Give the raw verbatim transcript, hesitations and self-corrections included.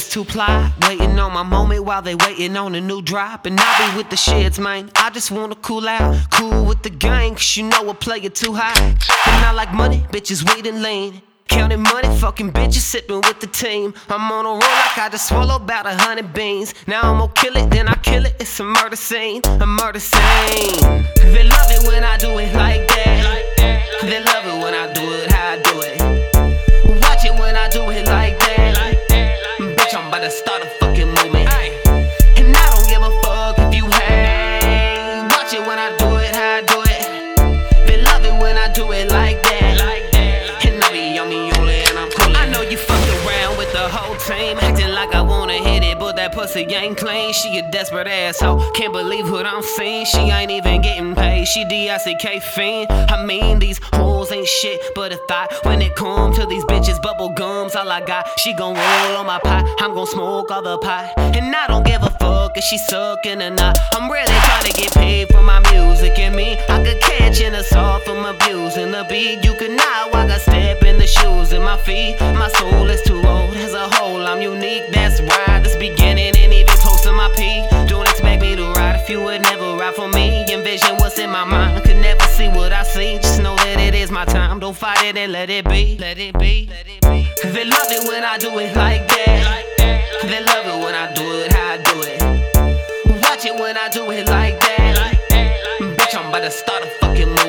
two ply, waiting on my moment while they waiting on a new drop. And I be with the shits, man. I just wanna cool out, cool with the gang, cause you know I play it too high. And I like money, bitches waiting lean. Counting money, fucking bitches, sipping with the team. I'm on a roll like I just swallowed about a hundred beans. Now I'm gonna kill it, then I kill it. It's a murder scene, a murder scene. They love it when I do it like that. They love it when I do it how I do it. Watch it when I do it like that. Bitch, I'm about to start a fucking movement. And I don't give a fuck if you hate. Watch it when I do it how I do it. They love it when I do it like that. Acting like I wanna hit it, but that pussy ain't clean. She a desperate asshole, can't believe what I'm seeing. She ain't even getting paid, she D I C K fiend. I mean these hoes ain't shit but a thought. When it come to these bitches, bubble gums all I got. She gon' roll on my pot, I'm gon' smoke all the pot. And I don't give a fuck if she suckin' or not. I'm really trying to get paid for my music. And me, I could catch an assault from abusing the beat. You could not walk a step in the shoes in my feet. My soul is too old as a whole, I'm unique, that's right. This beginning ain't even close to my peak. Don't expect me to ride if you would never ride for me. Envision what's in my mind, could never see what I see. Just know that it is my time, don't fight it and let it be. Let it be, let it be. They love it when I do it like that. They love it when I do it how I do it. Watch it when I do it like that. Bitch, I'm about to start a fucking movie.